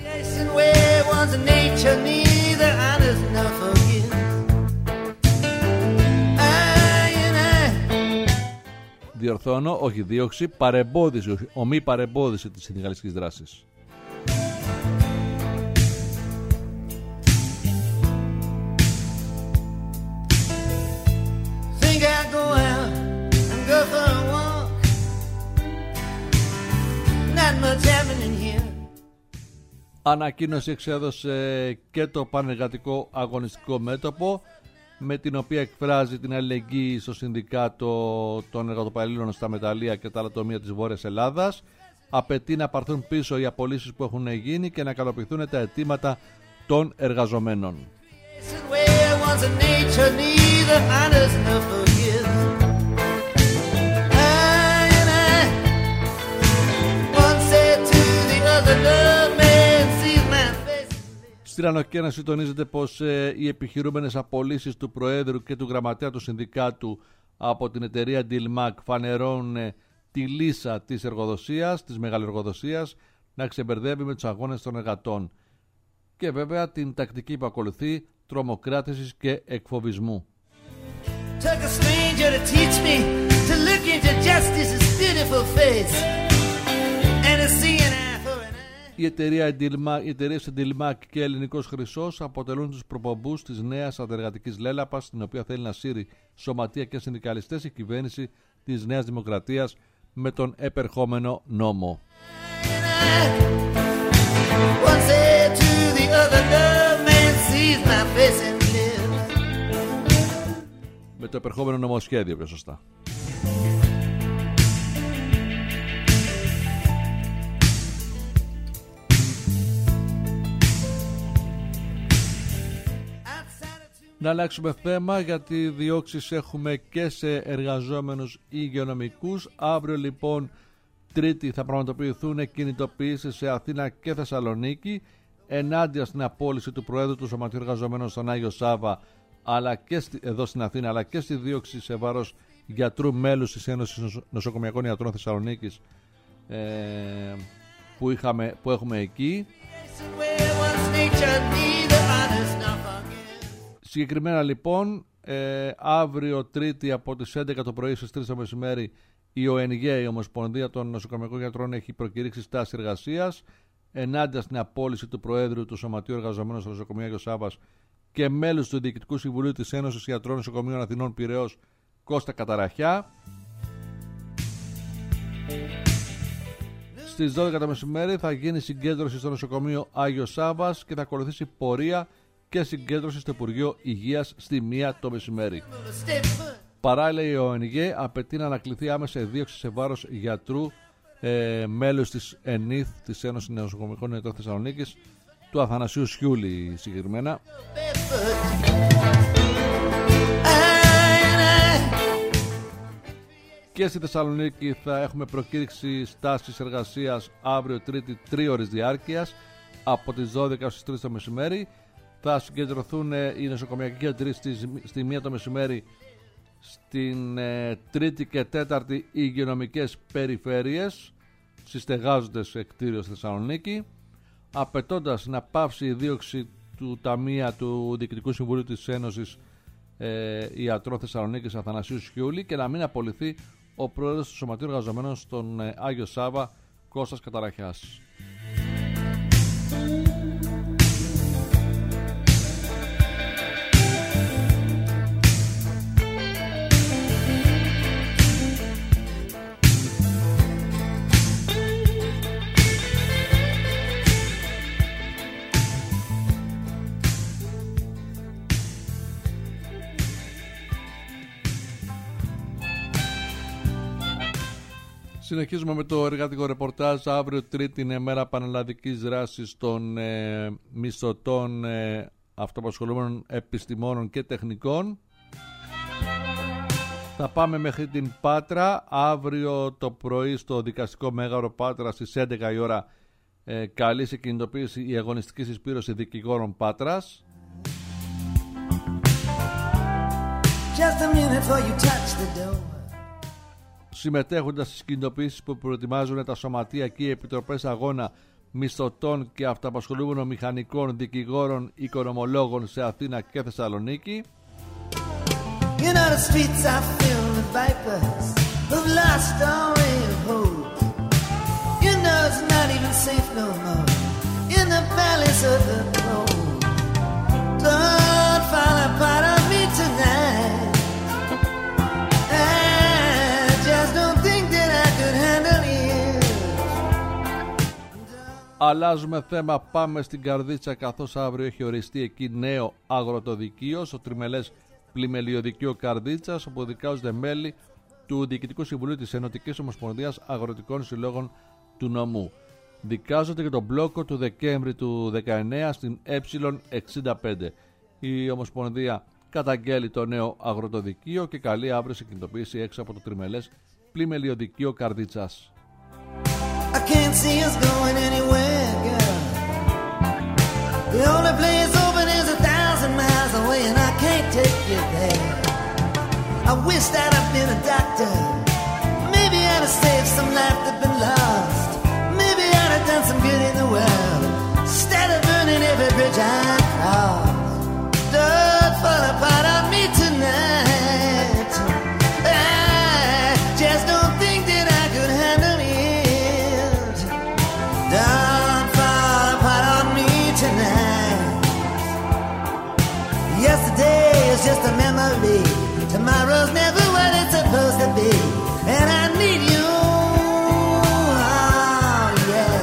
[SPEAKER 1] Διορθώνω, όχι δίωξη, παρεμπόδιση, ομή παρεμπόδιση της συνδικαλιστικής δράσης. Ανακοίνωση εξέδωσε και το Πανεργατικό Αγωνιστικό Μέτωπο, με την οποία εκφράζει την αλληλεγγύη στο Συνδικάτο των Εργατοπαλλήλων στα Μεταλλεία και τα άλλα τομεία της Βόρειας Ελλάδας. Απαιτεί να πάρθουν πίσω οι απολύσεις που έχουν γίνει και να καλοποιηθούν τα αιτήματα των εργαζομένων. Στην ανακοίνωση τονίζεται πως ε, οι επιχειρούμενες απολύσεις του Προέδρου και του Γραμματέα του Συνδικάτου από την εταιρεία Dilmac φανερώνουν ε, τη λύσα της εργοδοσίας, της μεγαλοεργοδοσίας, να ξεμπερδεύει με τους αγώνες των εργατών και βέβαια την τακτική που ακολουθεί τρομοκράτησης και εκφοβισμού. Η εταιρεία Dilmac, οι εταιρείες Dilmac και Ελληνικός Χρυσός αποτελούν τους προπομπούς της νέας αντεργατικής λέλαπας, στην οποία θέλει να σύρει σωματεία και συνδικαλιστές η κυβέρνηση της Νέας Δημοκρατίας με τον επερχόμενο νόμο. Με το επερχόμενο νομοσχέδιο, πιο σωστά. Να αλλάξουμε θέμα, γιατί διώξεις έχουμε και σε εργαζόμενους υγειονομικούς. Αύριο λοιπόν Τρίτη θα πραγματοποιηθούν κινητοποιήσεις σε Αθήνα και Θεσσαλονίκη ενάντια στην απόλυση του Προέδρου του Σωματείου Εργαζομένων στον Άγιο Σάβα, αλλά και στη, εδώ στην Αθήνα, αλλά και στη δίωξη σε βάρος γιατρού μέλους της Ένωσης Νοσοκομιακών Ιατρών Θεσσαλονίκης ε, που, είχαμε, που έχουμε εκεί. Συγκεκριμένα λοιπόν, ε, αύριο Τρίτη από τις έντεκα το πρωί στις τρεις το μεσημέρι, η Ο Εν Γε, η Ομοσπονδία των Νοσοκομιακών Γιατρών, έχει προκηρύξει στάση εργασίας ενάντια στην απόλυση του Προέδρου του Σωματείου Εργαζομένων στο Νοσοκομείο Άγιος Σάββας και μέλους του Διοικητικού Συμβουλίου της Ένωσης Ιατρών Νοσοκομείων Αθηνών Πειραιώς, Κώστα Καταραχιά. Στις δώδεκα το μεσημέρι θα γίνει συγκέντρωση στο Νοσοκομείο Άγιος Σάββας και θα ακολουθήσει πορεία και συγκέντρωση στο Υπουργείο Υγείας στη μία το μεσημέρι. Παράλληλα, η Ο Εν Γε απαιτεί να ανακληθεί άμεσα η δίωξη σε βάρος γιατρού ε, μέλος της ΕΝΙΘ, της Ένωσης Νοσοκομικών Ιατρών Θεσσαλονίκης, του Αθανασίου Σιούλη συγκεκριμένα. Και στη Θεσσαλονίκη θα έχουμε προκήρυξη στάσης εργασίας αύριο Τρίτη τρίωρης διάρκειας από τις δώδεκα έως τις τρεις το μεσημέρι. Θα συγκεντρωθούν οι νοσοκομιακοί γιατροί στη μία το μεσημέρι, στην ε, Τρίτη και Τέταρτη υγειονομικές περιφέρειες, συστεγάζονται σε κτίριο στη Θεσσαλονίκη, απαιτώντας να πάυσει η δίωξη του ταμεία του Διοικητικού Συμβουλίου της Ένωσης ε, Ιατρών Θεσσαλονίκης Αθανασίου Σιούλη και να μην απολυθεί ο πρόεδρος του Σωματείου Εργαζομένων στον ε, Άγιο Σάβα, Κώστας Καταραχιάς. Συνεχίζουμε με το εργατικό ρεπορτάζ. Αύριο Τρίτη είναι μέρα πανελλαδικής δράσης των ε, μισθωτών ε, αυτοαπασχολούμενων επιστημόνων και τεχνικών. Θα πάμε μέχρι την Πάτρα. Αύριο το πρωί στο δικαστικό Μέγαρο Πάτρα στις έντεκα η ώρα ε, καλεί σε κινητοποίηση η αγωνιστική συσπήρωση δικηγόρων Πάτρας.
[SPEAKER 2] Just a minute before you touch the door.
[SPEAKER 1] Συμμετέχοντας στις κινητοποιήσεις που προετοιμάζουν τα σωματεία και οι επιτροπές αγώνα μισθωτών και αυτοαπασχολούμενων μηχανικών, δικηγόρων, οικονομολόγων σε Αθήνα και Θεσσαλονίκη.
[SPEAKER 2] You know the streets are filled with vipers who've lost all way of hope. You know it's not even safe no more in the palace of the throne. Don't fall apart on me tonight.
[SPEAKER 1] Αλλάζουμε θέμα, πάμε στην Καρδίτσα, καθώς αύριο έχει οριστεί εκεί νέο αγροτοδικείο στο τριμελές πλημελιωδικείο Καρδίτσας, όπου δικάζονται μέλη του Διοικητικού Συμβουλίου της Ενωτικής Ομοσπονδίας Αγροτικών Συλλόγων του νομού. Δικάζονται για τον μπλόκο του Δεκέμβρη του δεκαεννέα στην Ε εξήντα πέντε. Η Ομοσπονδία καταγγέλει το νέο αγροτοδικείο και καλεί αύριο σε κινητοποίηση έξω από το τριμελές πλημελιωδικείο Καρδίτσας.
[SPEAKER 2] I can't see us going anywhere, girl. The only place open is a thousand miles away, and I can't take you there. I wish that I'd been a doctor. Maybe I'd have saved some life that'd been lost. Maybe I'd have done some good in the world instead of burning every bridge I crossed. Don't fall apart on me tonight. I just don't think that I could handle it. Don't fall apart on me tonight. Yesterday is just a memory. Tomorrow's never what it's supposed to be. And I need you. Oh, yeah.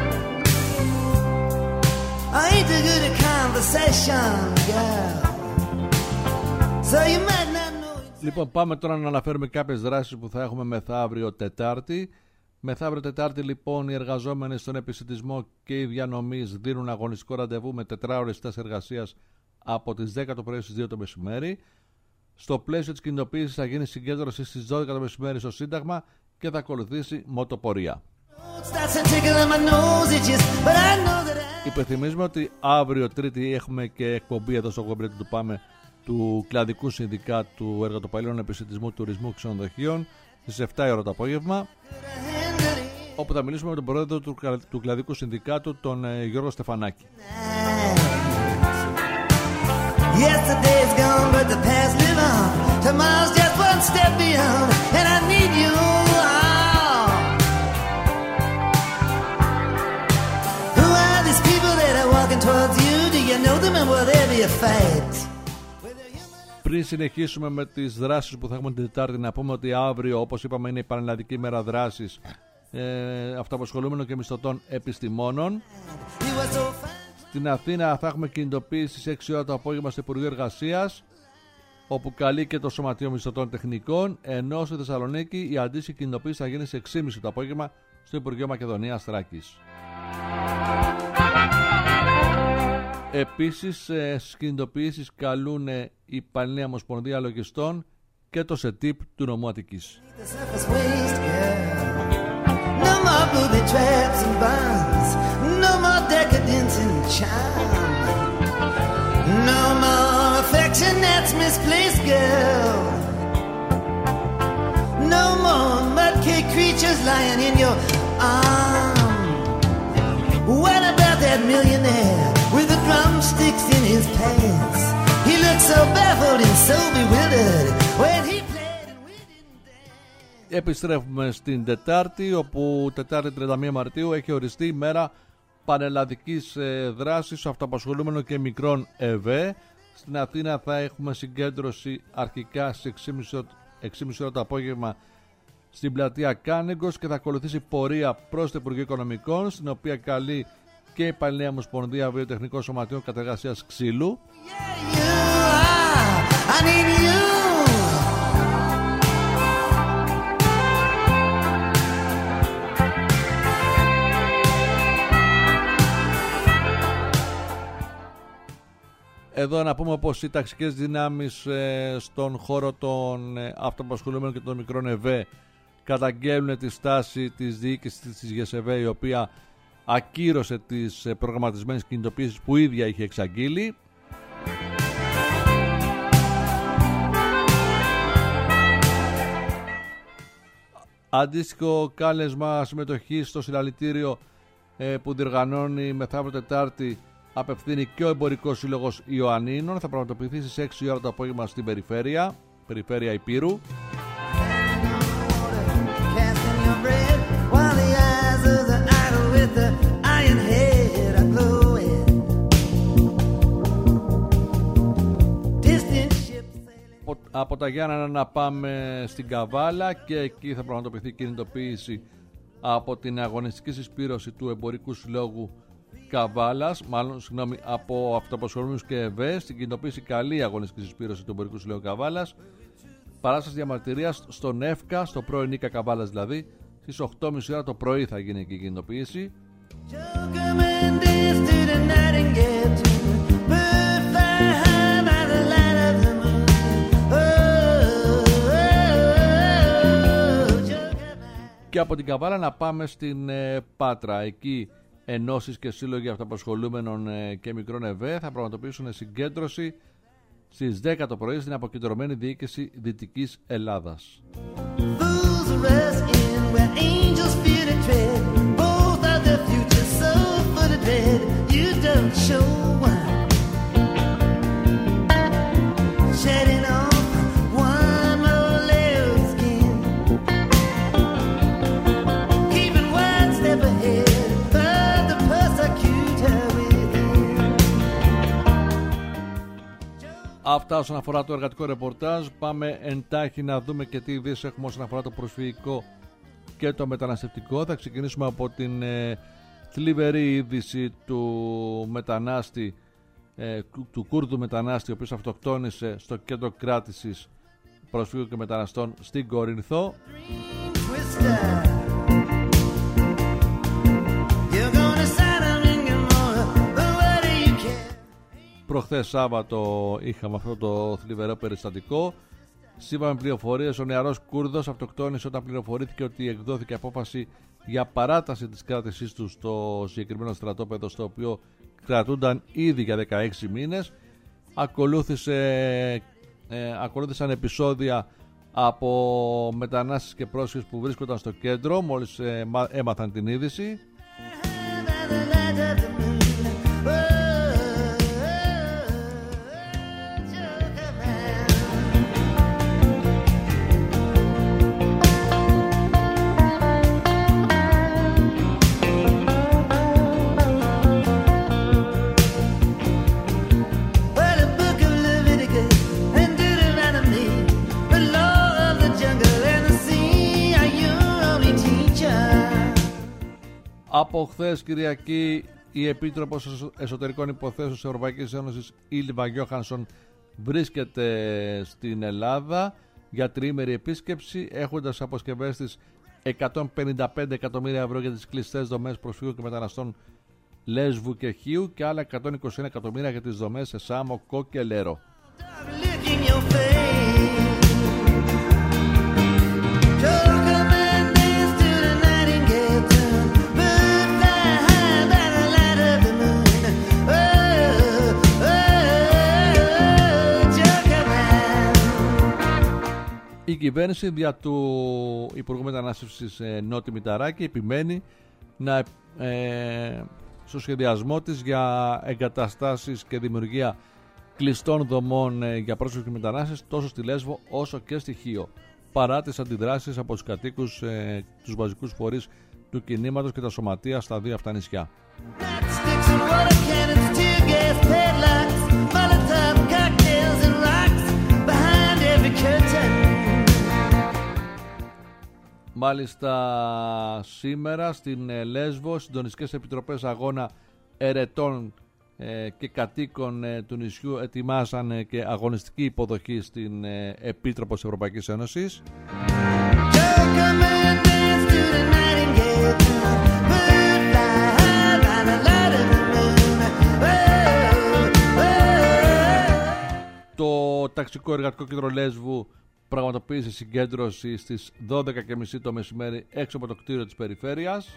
[SPEAKER 2] I ain't too good at conversation, girl. So you might not know.
[SPEAKER 1] Λοιπόν, πάμε τώρα να αναφέρουμε κάποιες δράσεις που θα έχουμε μεθαύριο Τετάρτη. Μεθαύριο Τετάρτη, λοιπόν, οι εργαζόμενοι στον επισιτισμό και οι διανομής δίνουν αγωνιστικό ραντεβού με τετράωρες στάσεις εργασίας από τις δέκα το πρωί στις δύο το μεσημέρι. Στο πλαίσιο της κινητοποίησης θα γίνει συγκέντρωση στις δώδεκα το μεσημέρι στο Σύνταγμα και θα ακολουθήσει μοτοπορία. Υπενθυμίζουμε ότι αύριο Τρίτη έχουμε και εκπομπή εδώ στο Γομπρέτη του Πάμε του Κλαδικού Συνδικάτου Εργατοπαλλήλων Επισιτισμού, Τουρισμού και Ξενοδοχείων στις επτά η ώρα το απόγευμα, όπου θα μιλήσουμε με τον πρόεδρο του, του Κλαδικού Συνδικάτου, τον ε, Γιώργο Στεφανάκη.
[SPEAKER 2] Yesterday's gone, but the past live on. Tomorrow's just one step beyond, and I need you all. Who are these people that are walking towards you? Do you know them, and will there be a fight?
[SPEAKER 1] Πριν συνεχίσουμε με τις δράσεις που θα έχουμε την Τετάρτη, να πούμε ότι αύριο, όπως είπαμε, είναι η Πανελλαδική Μέρα Δράσης ε, αυτοαπασχολούμενων και μισθωτών επιστημόνων. Στην Αθήνα θα έχουμε κινητοποίηση στις έξι ώρα το απόγευμα στο Υπουργείο Εργασίας, όπου καλεί και το Σωματείο Μισθωτών Τεχνικών, ενώ στη Θεσσαλονίκη η αντίστοιχη κινητοποίηση θα γίνει στις έξι και μισή το απόγευμα στο Υπουργείο Μακεδονίας Θράκης. Επίσης, στις κινητοποιήσεις καλούν η Πανελλήνια Ομοσπονδία Λογιστών και το ΣΕΤΙΠ του νομού Αττικής.
[SPEAKER 2] No more booby traps and bonds, no more decadence and charm, no more affection that's misplaced, girl, no more mudcake creatures lying in your arm. What about that millionaire with the drumsticks in his pants? He looked so baffled and so bewildered when he
[SPEAKER 1] Επιστρέφουμε στην Τετάρτη, όπου Τετάρτη τριάντα μία Μαρτίου έχει οριστεί η μέρα πανελλαδικής δράσης αυτοαπασχολούμενων και μικρών ΕΒΕ. Στην Αθήνα θα έχουμε συγκέντρωση αρχικά στις έξι και μισή ώρα το απόγευμα στην πλατεία Κάνεγκος και θα ακολουθήσει πορεία προς το Υπουργείο Οικονομικών, στην οποία καλεί και η Πανελλήνια Ομοσπονδία Βιοτεχνικών Σωματείων Κατεργασίας Ξύλου. Εδώ να πούμε πως οι ταξικές δυνάμεις ε, στον χώρο των ε, αυτοαπασχολούμενων και των μικρών ΕΒΕ καταγγέλνουν τη στάση της διοίκησης της ΓΕΣΕΒΕ, η οποία ακύρωσε τις ε, προγραμματισμένες κινητοποιήσεις που ίδια είχε εξαγγείλει. Αντίστοιχο κάλεσμα συμμετοχής στο συλλαλητήριο ε, που διοργανώνει μεθαύριο Τετάρτη απευθύνει και ο Εμπορικός Σύλλογος Ιωαννίνων. Θα πραγματοποιηθεί στις έξι ώρα το απόγευμα στην περιφέρεια, περιφέρεια Υπήρου. Από τα Γιάννενα να πάμε στην Καβάλα και εκεί θα πραγματοποιηθεί κινητοποίηση από την αγωνιστική συσπήρωση του Εμπορικού Συλλόγου Καβάλας, μάλλον συγγνώμη, από αυτοαπασχολούμενους και ΕΒΕ. Στην κινητοποίηση καλή αγωνιστική συσπήρωση του Εμπορικού Συλλόγου Καβάλας. Παράσταση διαμαρτυρίας στον ΕΦΚΑ, στο πρώην Ίκα Καβάλας δηλαδή, στις οκτώ και μισή ώρα το πρωί θα γίνει εκεί η κινητοποίηση. Και από την Καβάλα να πάμε στην ε, Πάτρα. Εκεί ενώσεις και σύλλογοι αυτοαπασχολούμενων ε, και μικρών ΕΒΕ θα πραγματοποιήσουν συγκέντρωση στις δέκα το πρωί στην αποκεντρωμένη διοίκηση Δυτικής Ελλάδας. Αυτά όσον αφορά το εργατικό ρεπορτάζ. Πάμε εντάχει να δούμε και τι ειδήσεις έχουμε όσον αφορά το προσφυγικό και το μεταναστευτικό. Θα ξεκινήσουμε από την ε, θλιβερή είδηση του μετανάστη, ε, του Κούρδου μετανάστη, ο οποίος αυτοκτόνησε στο κέντρο κράτησης προσφύγων και μεταναστών στην Κορινθό. Προχθές Σάββατο είχαμε αυτό το θλιβερό περιστατικό. Σύμφωνα με πληροφορίες, ο νεαρός Κούρδος αυτοκτόνησε όταν πληροφορήθηκε ότι εκδόθηκε απόφαση για παράταση της κράτησής του στο συγκεκριμένο στρατόπεδο, στο οποίο κρατούνταν ήδη για δεκαέξι μήνες. Ακολούθησε, ε, ακολούθησαν επεισόδια από μετανάστες και πρόσφυγες που βρίσκονταν στο κέντρο μόλις ε, έμαθαν την είδηση. Από χθες Κυριακή η Επίτροπος Εσωτερικών Υποθέσεων της Ευρωπαϊκής Ένωσης Ήλβα Γιώχανσον βρίσκεται στην Ελλάδα για τριήμερη επίσκεψη, έχοντας αποσκευές της εκατόν πενήντα πέντε εκατομμύρια ευρώ για τις κλειστές δομές προσφύγων και μεταναστών Λέσβου και Χίου και άλλα εκατόν είκοσι ένα εκατομμύρια για τις δομές σε Σάμο, Κο και Λέρο. Η κυβέρνηση δια του Υπουργού Μετανάστευσης Νότι Μηταράκη επιμένει να, ε, στο σχεδιασμό της για εγκαταστάσεις και δημιουργία κλειστών δομών ε, για πρόσφυγες και μετανάστες τόσο στη Λέσβο όσο και στη Χίο, παρά τις αντιδράσεις από τους κατοίκους, ε, τους βασικούς φορείς του κινήματος και τα σωματεία στα δύο αυτά νησιά. Μάλιστα σήμερα στην Λέσβο συντονιστικές επιτροπές αγώνα ερετών ε, και κατοίκων ε, του νησιού ετοιμάσαν ε, και αγωνιστική υποδοχή στην ε, Επίτροπο της Ευρωπαϊκής Ένωσης. Το Ταξικό Εργατικό Κέντρο Λέσβου πραγματοποίησε συγκέντρωση στις δώδεκα και μισή το μεσημέρι έξω από το κτίριο της περιφέρειας.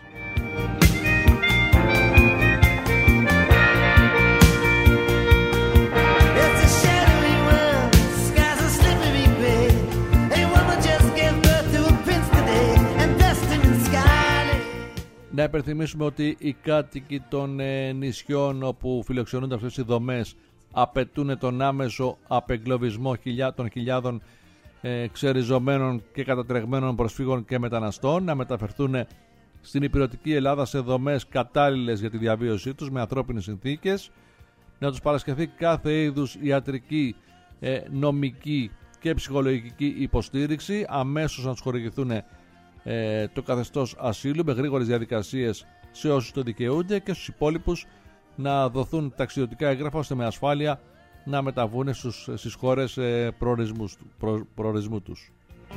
[SPEAKER 1] Να υπενθυμίσουμε ότι οι κάτοικοι των ε, νησιών όπου φιλοξενούνται αυτές οι δομές απαιτούν τον άμεσο απεγκλωβισμό χιλιά, των χιλιάδων ε, ξεριζωμένων και κατατρεγμένων προσφύγων και μεταναστών, να μεταφερθούν στην υπηρετική Ελλάδα σε δομές κατάλληλες για τη διαβίωσή τους με ανθρώπινες συνθήκες, να τους παρασχεθεί κάθε είδους ιατρική, ε, νομική και ψυχολογική υποστήριξη, αμέσως να τους χορηγηθούν ε, το καθεστώς ασύλου με γρήγορες διαδικασίες σε όσους το δικαιούνται και στους υπόλοιπους να δοθούν ταξιδιωτικά έγγραφα ώστε με ασφάλεια να μεταβούν στους, στις χώρες ε, προορισμούς, προ, προορισμού τους.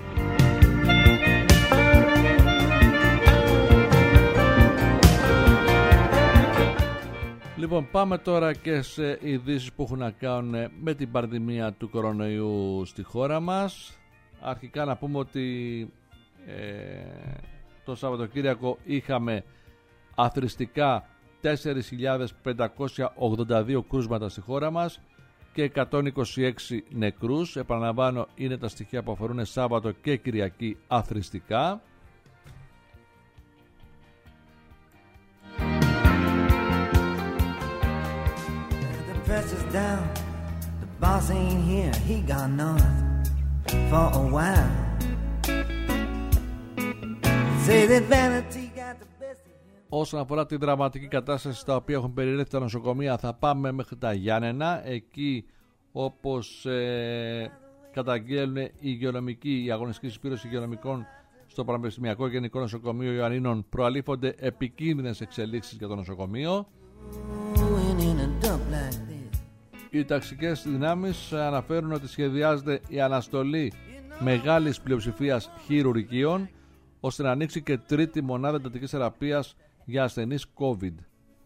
[SPEAKER 1] Λοιπόν, πάμε τώρα και σε ειδήσεις που έχουν να κάνουν με την πανδημία του κορονοϊού στη χώρα μας. Αρχικά να πούμε ότι ε, το Σαββατοκύριακο είχαμε αθροιστικά τέσσερις χιλιάδες πεντακόσια ογδόντα δύο κρούσματα στη χώρα μας και εκατόν είκοσι έξι νεκρούς. Επαναλαμβάνω, είναι τα στοιχεία που αφορούν Σάββατο και Κυριακή αθροιστικά. Down. The boss ain't here, he gone north for a while. Say that vanity got the best of him. Όσον αφορά τη δραματική κατάσταση στα οποία έχουν περιρρεύσει τα νοσοκομεία, θα πάμε μέχρι τα Γιάννενα. Εκεί, όπως ε, καταγγέλνουν οι υγειονομικοί, η αγωνιστική συσπήρωση υγειονομικών στο Πανεπιστημιακό Γενικό Νοσοκομείο Ιωαννίνων, προαλήφονται επικίνδυνες εξελίξεις για το νοσοκομείο. Οι ταξικές δυνάμεις αναφέρουν ότι σχεδιάζεται η αναστολή μεγάλης πλειοψηφίας χειρουργείων ώστε να ανοίξει και τρίτη μονάδα εντατικής θεραπείας για ασθενείς COVID.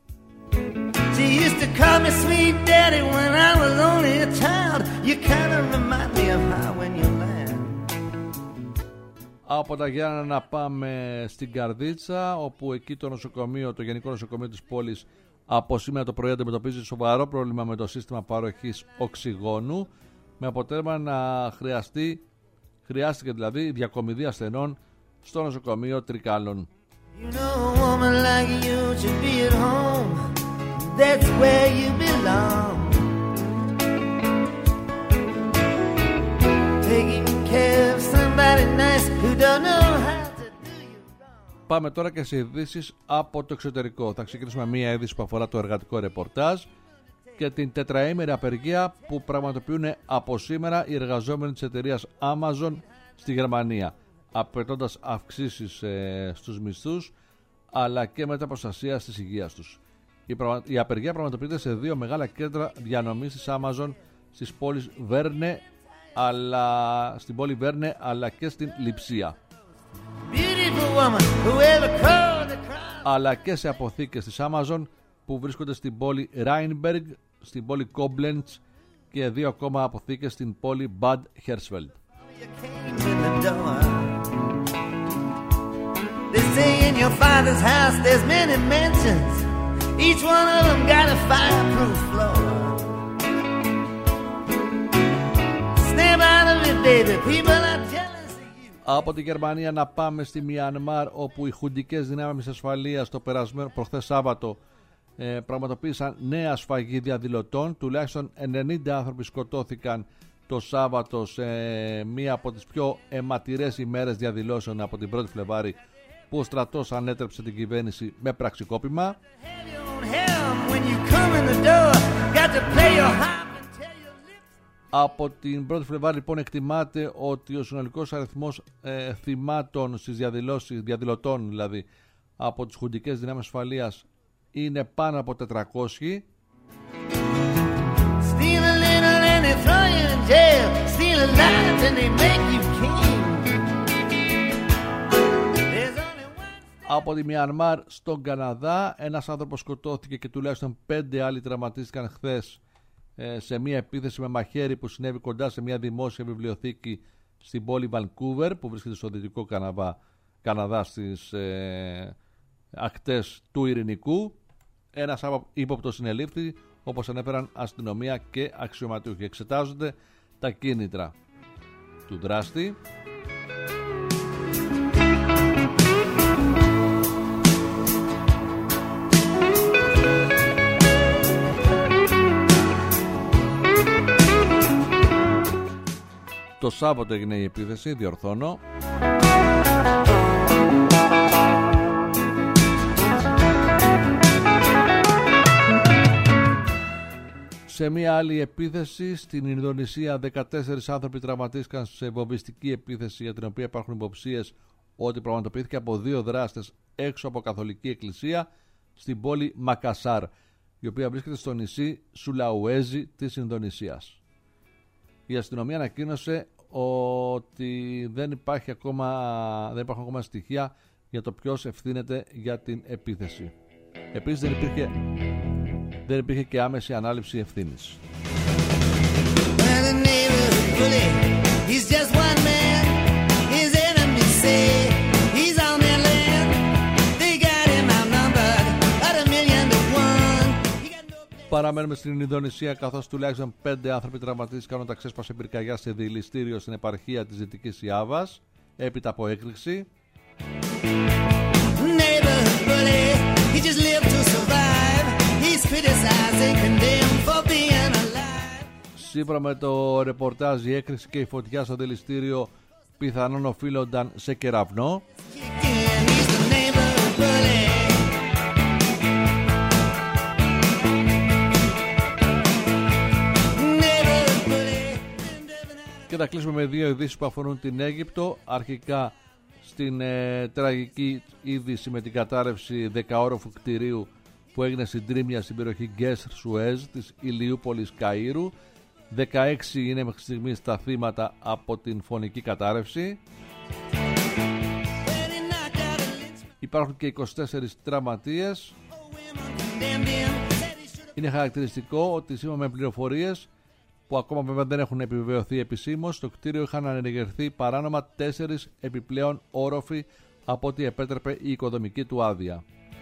[SPEAKER 1] Από τα Γιάννενα να πάμε στην Καρδίτσα, όπου εκεί το νοσοκομείο, το Γενικό Νοσοκομείο της πόλης, από σήμερα το πρωί αντιμετωπίζει σοβαρό πρόβλημα με το σύστημα παροχής οξυγόνου, με αποτέλεσμα να χρειαστεί, χρειάστηκε δηλαδή διακομιδή ασθενών στο νοσοκομείο Τρικάλων. You know, like you That's where you belong. Taking care of somebody nice who don't know how to do you wrong. Πάμε τώρα και σε ειδήσεις από το εξωτερικό. Θα ξεκινήσουμε μία είδηση που αφορά το εργατικό ρεπορτάζ και την τετραήμερη απεργία που πραγματοποιούν από σήμερα οι εργαζόμενοι της εταιρείας Amazon στη Γερμανία, απαιτώντας αυξήσεις ε, στους μισθούς αλλά και μεταπροστασία της υγείας τους. Η, πραγμα... η απεργία πραγματοποιείται σε δύο μεγάλα κέντρα διανομής της Amazon στις πόλεις Βέρνε, αλλά... στην πόλη Βέρνε αλλά και στην Λειψία. Beautiful
[SPEAKER 2] woman who ever crawled across.
[SPEAKER 1] Αλλά και σε αποθήκες της Amazon που βρίσκονται στην πόλη Rheinberg, στην πόλη Koblenz και δύο ακόμα αποθήκες στην πόλη Bad Hersfeld.
[SPEAKER 2] You came in the door. They say in your father's house there's many mansions. Each one of them got a fireproof floor. Snap out of it, baby. People are jealous of you.
[SPEAKER 1] Από τη Γερμανία να πάμε στη Μιανμάρ, όπου οι χουντικές δυνάμεις ασφαλείας το περασμένο προχθές Σάββατο ε, πραγματοποίησαν νέα σφαγή διαδηλωτών. Τουλάχιστον ενενήντα άνθρωποι σκοτώθηκαν το Σάββατο σε μία από τις πιο αιματηρές ημέρες διαδηλώσεων από την πρώτη Φλεβάρη, που ο στρατός ανέτρεψε την κυβέρνηση με πραξικόπημα. Από την πρώτη Φλεβάρη λοιπόν εκτιμάται ότι ο συνολικός αριθμός ε, θυμάτων στις διαδηλώσεις, διαδηλωτών δηλαδή, από τις χουντικές δυνάμεις ασφαλείας είναι πάνω από τετρακόσιοι. Από τη Μιανμάρ στον Καναδά, ένας άνθρωπος σκοτώθηκε και τουλάχιστον πέντε άλλοι τραυματίστηκαν χθες ε, σε μια επίθεση με μαχαίρι που συνέβη κοντά σε μια δημόσια βιβλιοθήκη στην πόλη Vancouver, που βρίσκεται στο δυτικό Καναδά, Καναδά στις ε, ακτές του Ειρηνικού. Ένας ύποπτος συνελήφθη, όπως ανέφεραν αστυνομία και αξιωματούχοι. Εξετάζονται τα κίνητρα του δράστη. Το Σάββατο έγινε η επίθεση, διορθώνω. Σε μια άλλη επίθεση στην Ινδονησία, δεκατέσσερις άνθρωποι τραυματίστηκαν σε βομβιστική επίθεση για την οποία υπάρχουν υποψίες ότι πραγματοποιήθηκε από δύο δράστες έξω από καθολική εκκλησία στην πόλη Μακασάρ, η οποία βρίσκεται στο νησί Σουλαουέζι της Ινδονησίας. Η αστυνομία ανακοίνωσε ότι δεν, υπάρχει ακόμα, δεν υπάρχουν ακόμα στοιχεία για το ποιος ευθύνεται για την επίθεση. Επίσης δεν υπήρχε, δεν υπήρχε και άμεση ανάληψη ευθύνης. Παραμένουμε στην Ινδονησία, καθώς τουλάχιστον πέντε άνθρωποι τραυματίστηκαν όταν ξέσπασε πυρκαγιά σε δηληστήριο στην επαρχία της Δυτικής Ιάβας έπειτα από έκρηξη. Σύμφωνα με το ρεπορτάζ, η έκρηξη και η φωτιά στο δηληστήριο πιθανόν οφείλονταν σε κεραυνό. Και θα κλείσουμε με δύο ειδήσεις που αφορούν την Αίγυπτο. Αρχικά στην ε, τραγική είδηση με την κατάρρευση δεκαόροφου κτηρίου που έγινε στην Τρίμια στην περιοχή Γκέσρ Σουέζ της Ηλιούπολης Καΐρου. δεκαέξι είναι μέχρι στιγμής τα θύματα από την φωνική κατάρρευση. Υπάρχουν και είκοσι τέσσερις τραυματίες. Είναι χαρακτηριστικό ότι σύμφωνα με πληροφορίες που ακόμα βέβαια δεν έχουν επιβεβαιωθεί επισήμως, στο κτίριο είχαν ανενεργερθεί παράνομα τέσσερις επιπλέον όροφοι από ό,τι επέτρεπε η οικοδομική του άδεια.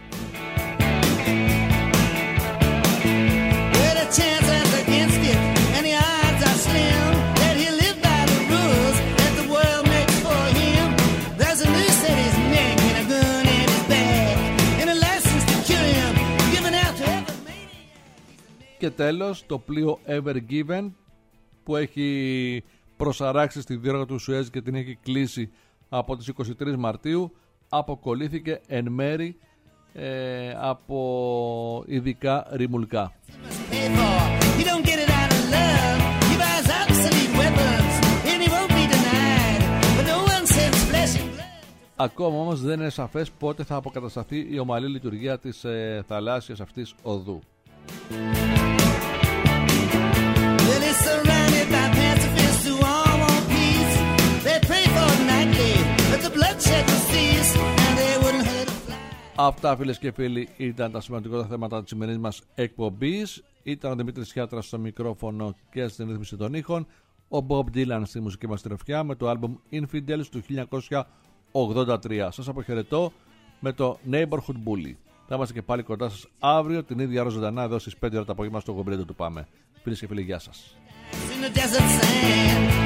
[SPEAKER 1] Και τέλος, το πλοίο Ever Given που έχει προσαράξει στη διόρυγα του Σουέζ και την έχει κλείσει από τις είκοσι τρεις Μαρτίου, αποκολλήθηκε εν μέρη ε, από ειδικά ρημουλκά. Ακόμα όμως δεν είναι σαφές πότε θα αποκατασταθεί η ομαλή λειτουργία της ε, θαλάσσιας αυτής οδού.
[SPEAKER 2] Surrounded by pacifists who all want peace. They pray for it nightly, but the bloodshed will cease.
[SPEAKER 1] Αυτά, φίλες και φίλοι, ήταν τα σημαντικότερα θέματα της σημερινής μας εκπομπής. Ήταν ο Δημήτρης Χιάτρας στο μικρόφωνο και στην ρύθμιση των ήχων, ο Bob Dylan στη μουσική μας τροφιά με το άλμπουμ Infidels του χίλια εννιακόσια ογδόντα τρία. Σας αποχαιρετώ με το Neighborhood Bully. Θα είμαστε και πάλι κοντά σας αύριο την ίδια ώρα ζωντανά εδώ στις πέντε ώρα το απόγευμα στο Γομπρέντο του Πάμε. Φίλες και φίλοι, γεια σας.